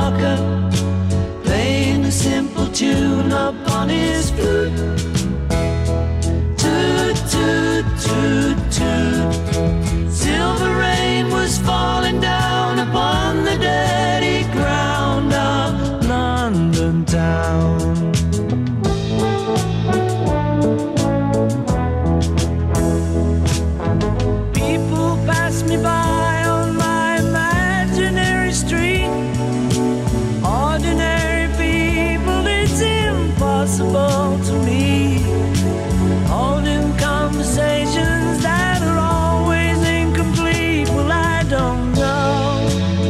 Parker, playing a simple tune upon his flute. Toot, toot, toot, toot. Silver rain was falling down upon the dirty ground of London town. People pass me by on my imaginary street. Ordinary people, it's impossible to meet. Holding conversations that are always incomplete. Well, I don't know.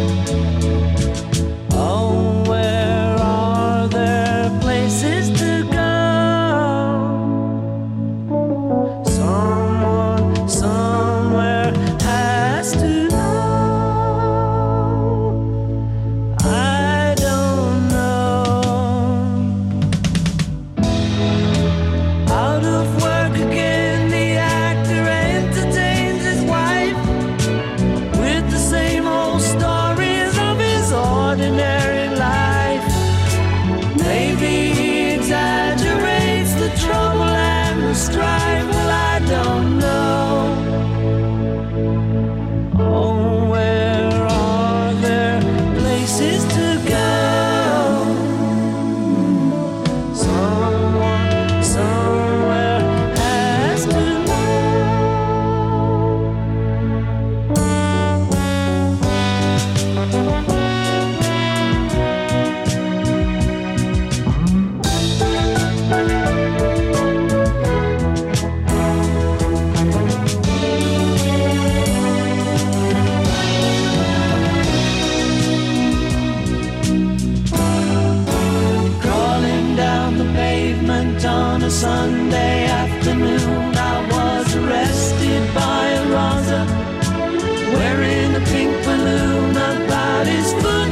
Oh, where are there places to go? Someone, somewhere has to know. I don't know. Out of work again, the actor entertains his wife with the same old stories of his ordinary life. Maybe he exaggerates the trouble and the strife. Well, I don't know. Oh, where are there places to go? Someone, somewhere has to know. Crawling down the pavement on a Sunday afternoon, I was arrested by a Raza wearing a pink balloon about his foot.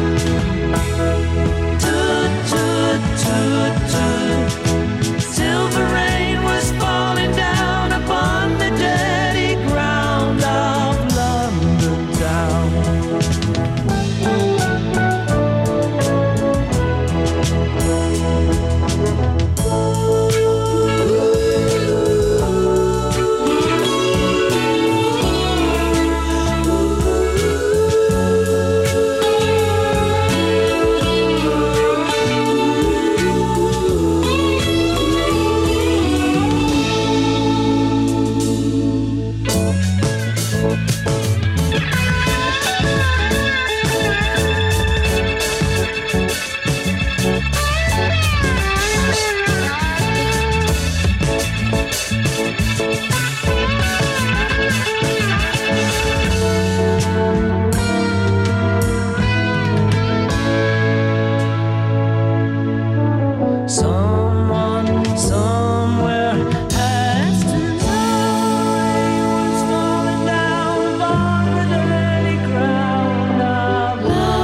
Toot, toot, toot, toot. Silver rain was falling down upon the dirty ground of London town. Someone, somewhere has to know. Rain was falling down upon the dirty ground of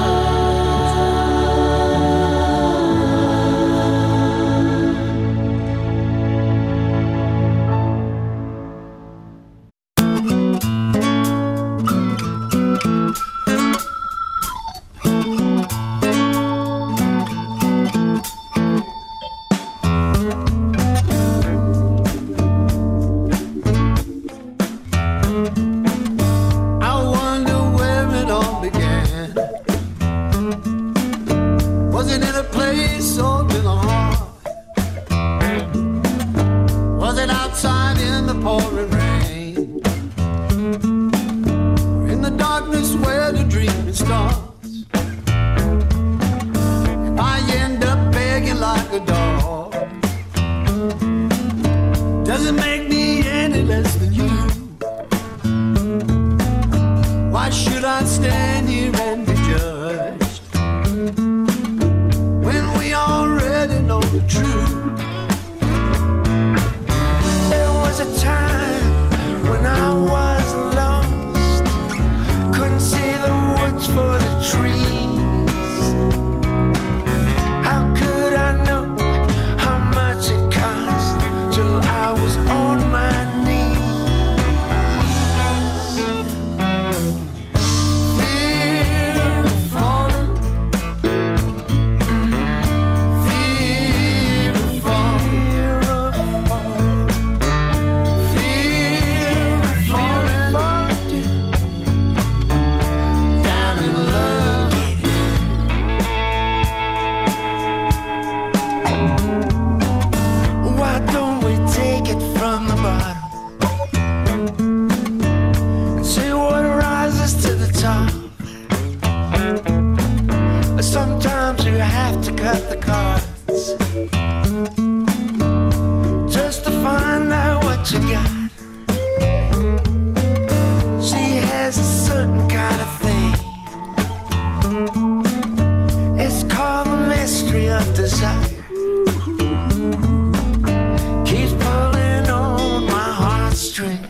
I wonder where it all began. Was it in a place or in a heart? Was it outside in the pouring rain? Or in the darkness where the dreaming starts? If I end up begging like a dog, does it make me any less than you? Why should I stand here and be judged when we already know the truth? There was a time when I was lost, couldn't see the woods for the trees. How could I know how much it cost till I was on my knees? Fear of falling sometimes you have to cut the cards just to find out what you got. She has a certain kind of thing. It's called the mystery of desire. Keeps pulling on my heartstring.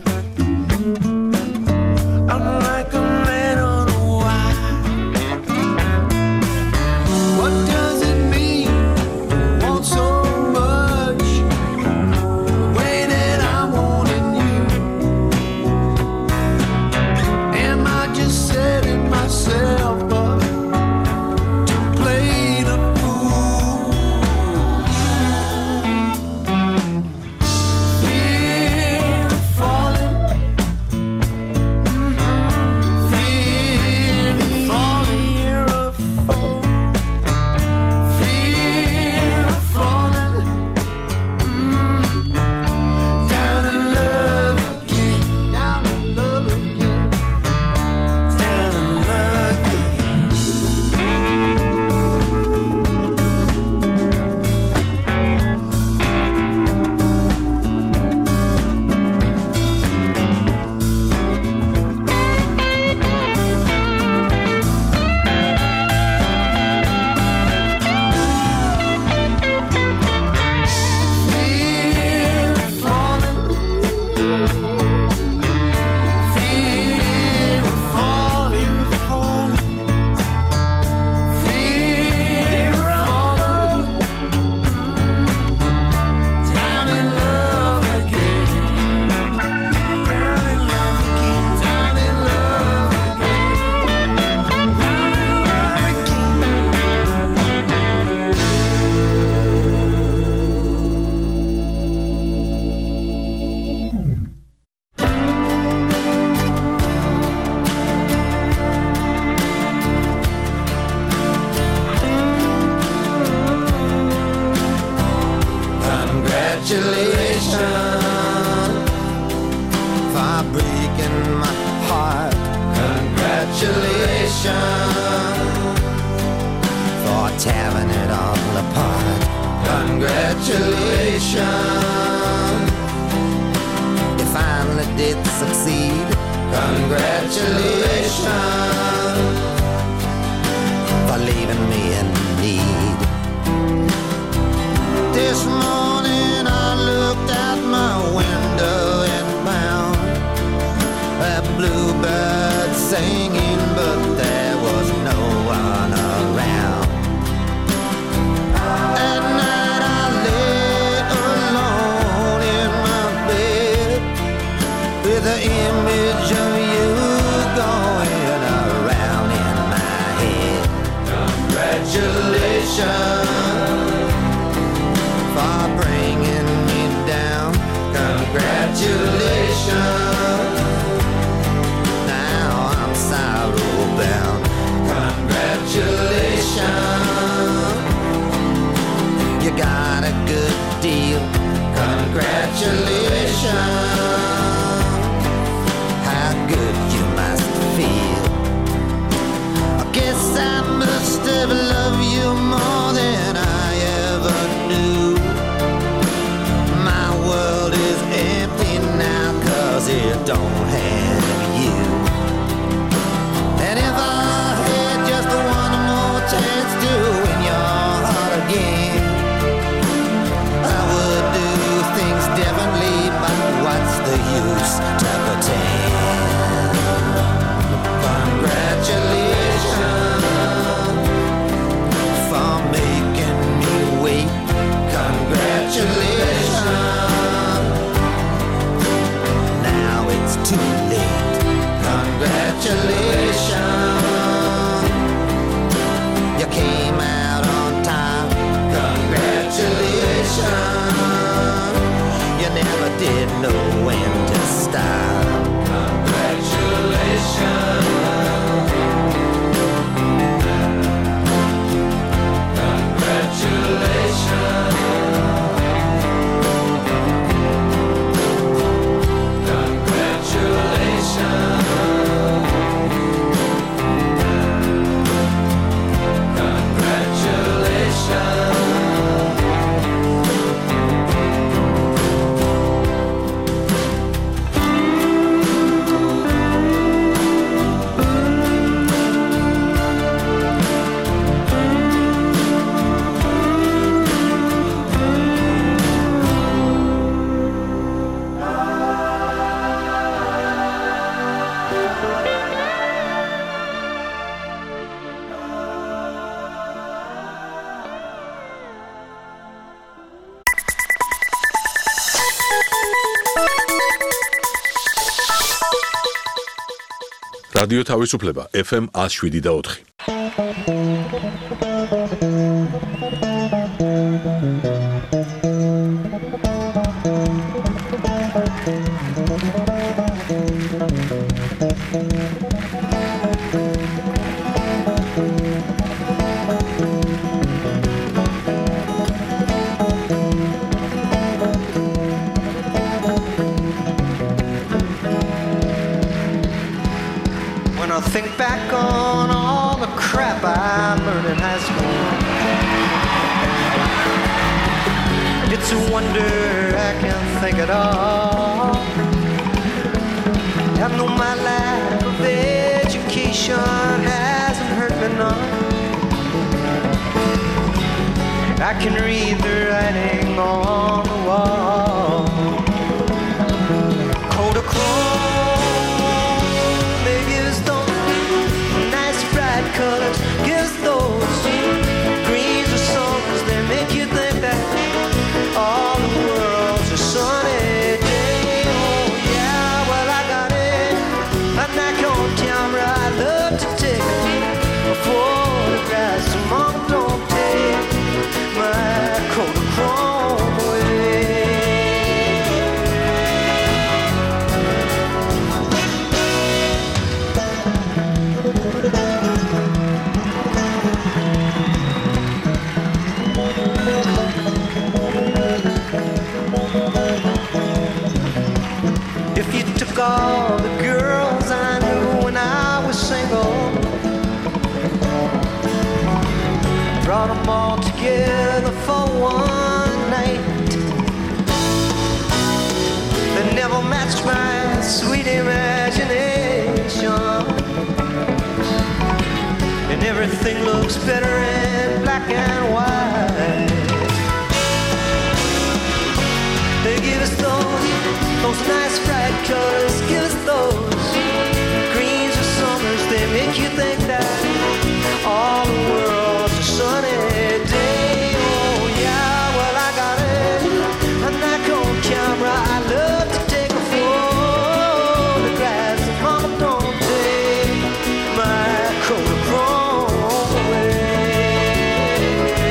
Unlike a man on a wire. What does it mean? Want so much the way that I'm wanting you. Am I just setting myself up to play the fool? Fear of falling. Fear of falling. Fear of falling. Down in love again. Down in love again. Down in love again. Fear of falling. Fear of falling. Fear of falling. Down in love again. Down in love again. Down in love again. Down in love Congratulations for breaking my heart. Congratulations for tearing it all apart. Congratulations, you finally did succeed. Congratulations for leaving me in need. This morning I looked out my window and found a bluebird singing, but there was no one around. At night I lay alone in my bed with the image of you going around in my head. Congratulations for bringing me down. Congratulations, now I'm sorrow bound. Congratulations, you got a good deal. Congratulations, how good you must feel. I guess I must have loved you more than რადიო თავისუფლება FM 107.4. Think back on all the crap I learned in high school. It's a wonder I can think at all. I know my lack of education hasn't hurt me none. I can read the writing on the wall. Kodachrome, maybe it's bright colors, gives those greens or songs that make you think that all the world's a sunny day. Oh yeah, well I got it, a knack on camera. I love to take photographs. So mom, don't take my Kodachrome away. All the girls I knew when I was single, brought them all together for one night. They never matched my sweet imagination, and everything looks better in black and white. They give us those nice bright colors, give us those greens or summers. They make you think that all the world's a sunny day. Oh yeah, well I got it, a knack on camera. I love to take a photograph. So mama, don't take my Kodachrome away.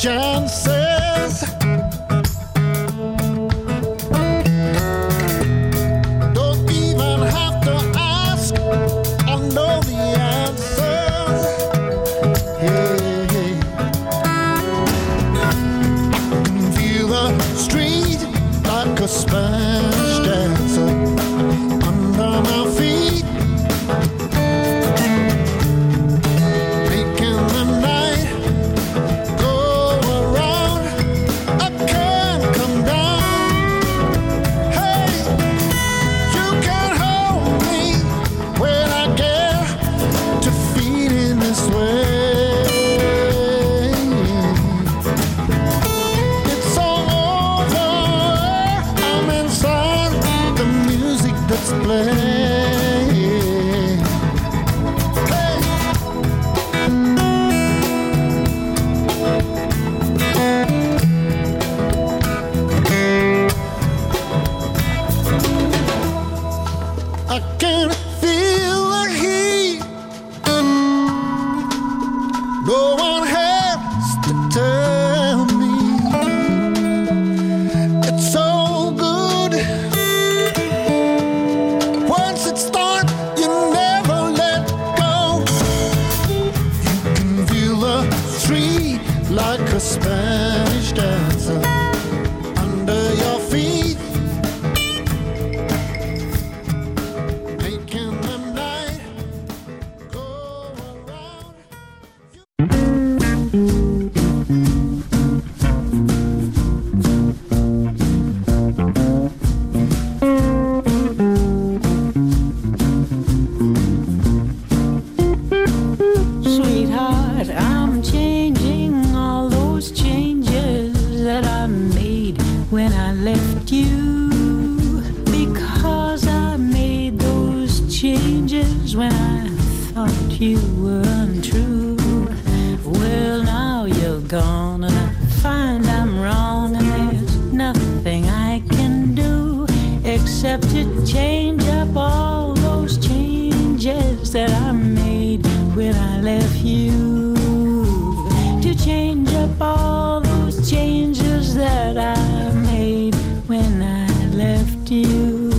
chances. Don't even have to ask, I know the answers. Hey, hey. I can feel the street like a Spanish dancer under my feet, making the night go around. I can't come down. Hey, you can hold me when I get to feeling this way. It's all over. I'm inside the music that's playing. Hey. I can feel the heat. No one has to tell me. It's so good. Once it starts, you never let go. You can feel the street like a Spanish dancer under your feet, making the night go around. Sweetheart, I'm changing all those changes that I made when I left you, because I made those changes when I thought you were untrue. Well, now you're gone and I find I'm wrong, and there's nothing I can do except to change up all those changes that I made when I left you. To change up all those changes that I made when I left you.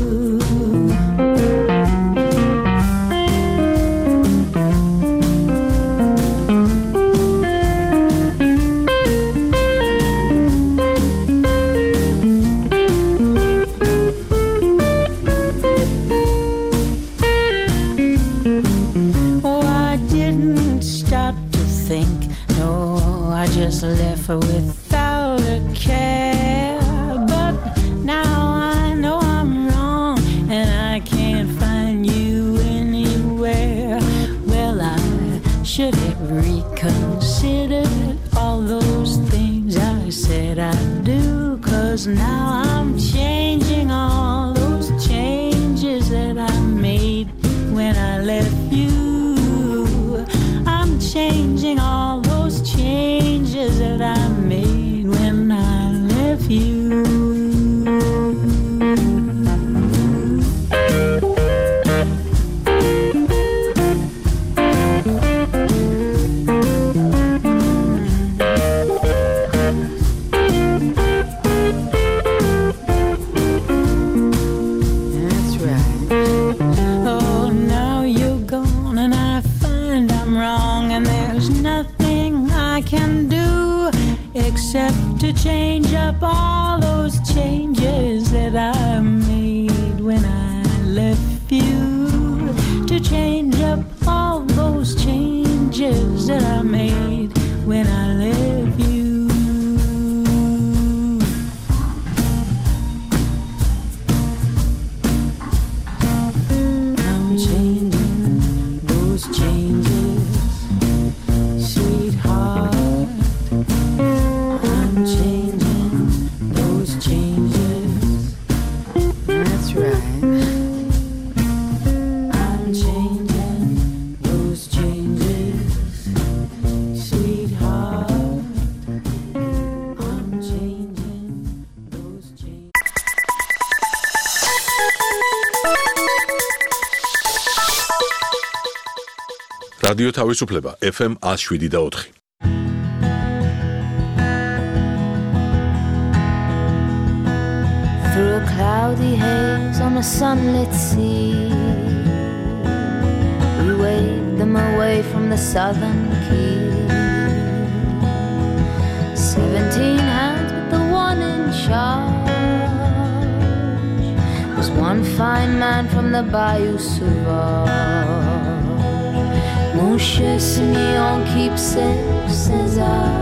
Oh, I didn't stop to think. No, I just left her without a care. But now I know I'm wrong and I can't find you anywhere. Well, I should have reconsidered all those things I said I'd do, 'cause now I'm changing all those changes that I made when I left you. I'm changing all those changes that I made when I left you. That's right. Oh, now you're gone and I find I'm wrong, and there's nothing I can do except to change up all those changes that I made when I left you. To change up all those changes that I made when I left you. I'm changing those changes, sweetheart. I'm changing those changes. That's right. I'm changing those changes, sweetheart. I'm changing those changes. რადიო თავისუფლება FM 107.4. cloudy haze on a sunlit sea. We waved them away from the southern quay. 17 hands with the one in charge was one fine man from the Bayou Sauvage. Mon cher Simeon, keep safe, says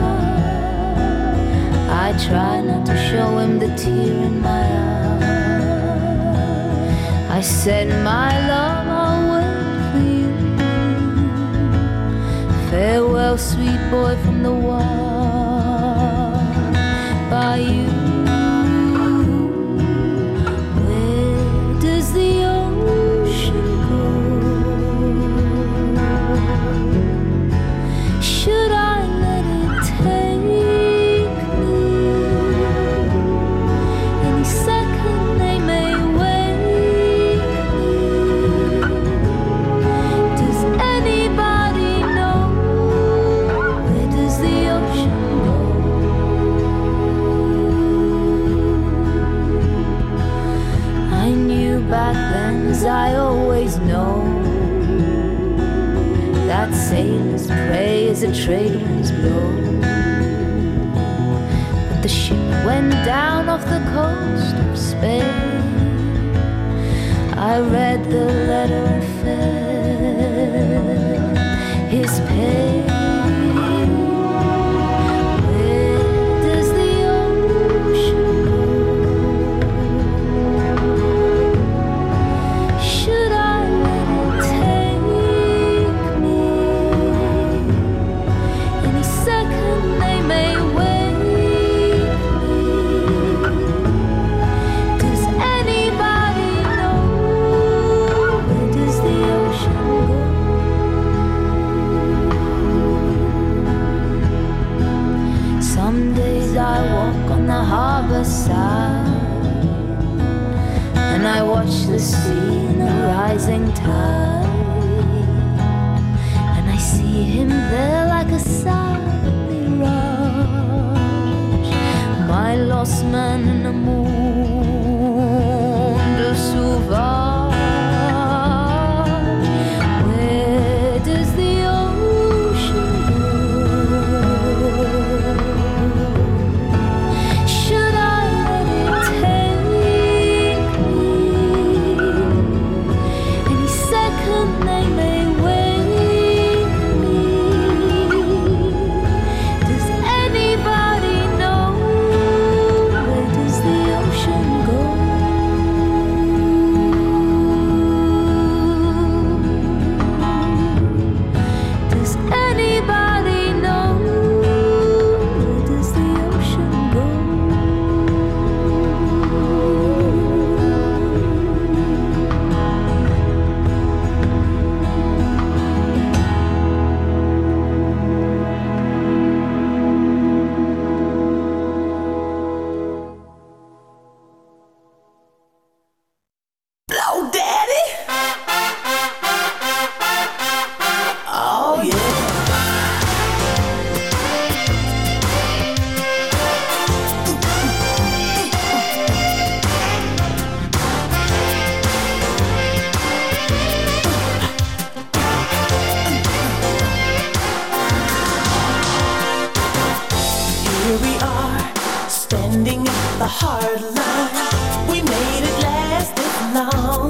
I try not to show him the tear in my eye. I said, my love, I'll wait for you. Farewell, sweet boy from the wall. By you. Where does the ocean go? Should I let it take me? Any second they may wake me. Does anybody know? Where does the ocean go? I knew back then, as I always know, that sailors pray as the trade winds blow. But the ship went down off the coast of Spain. I read the letter and felt his pain. Where does the ocean go? Should I let it take me? Any second they may wake me. Does anybody know? Where does the ocean go? Some days I walk on the harbor side and I watch the sea in the rising tide, and I see him there like a silent mirage, my lost man in the monde sauvage. Where does the ocean go? Should I let it take me? Any second they may wake me. Does anybody know? Where does the ocean go? Does anybody know? Where does the ocean go? Blow daddy. Oh yeah. Here we are, standing at the hard line. We made it last this long.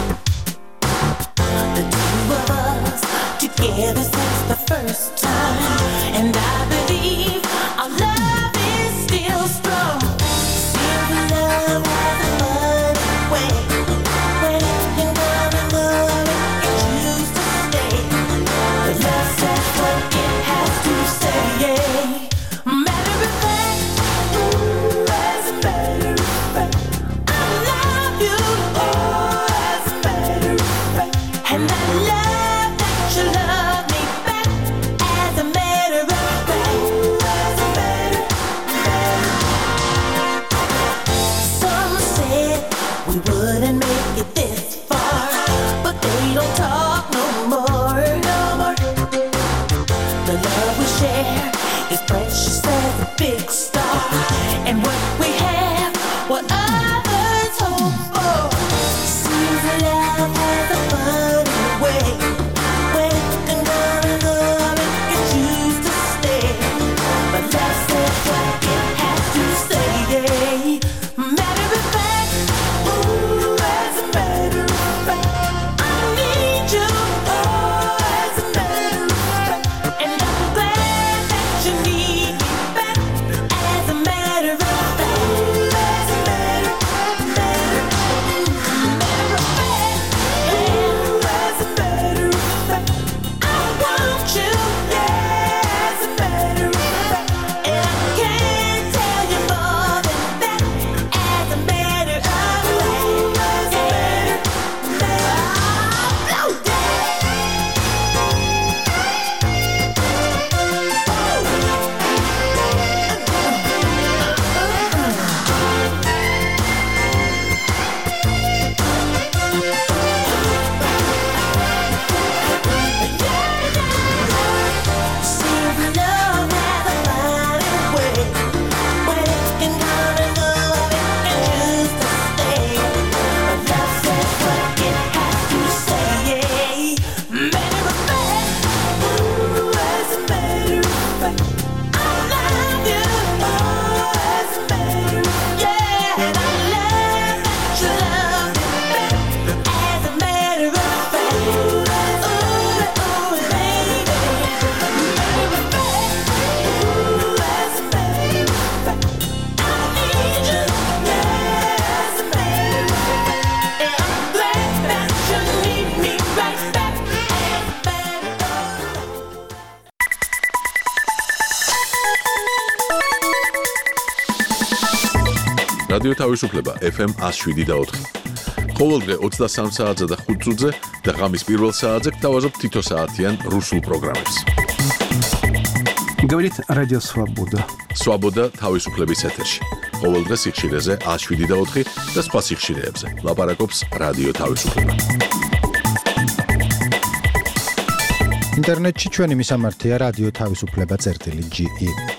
The two of us together since the first time, and I believe our love is still strong. Silver love has a funny way. When you wanna love it, it chooses to stay. The love says what it has to say. Matter of fact, as a matter of fact, I love you. As a matter of fact, and I love that you love me back. As a matter რადიო თავისუფლება FM 107.4. ყოველდღე 23 საათზე და 5 წუთზე და ღამის პირველ საათზე გთავაზობ თითო საათიან რუსულ პროგრამებს. Говорит Радио Свобода. Свобода თავისუფლების ეთერში. ყოველდღე სიხშირეზე 107.4 და სხვა სიხშირეებზე. ლაპარაკობს რადიო თავისუფლება. ინტერნეტში ჩვენი მისამართია რადიო თავისუფლება.ge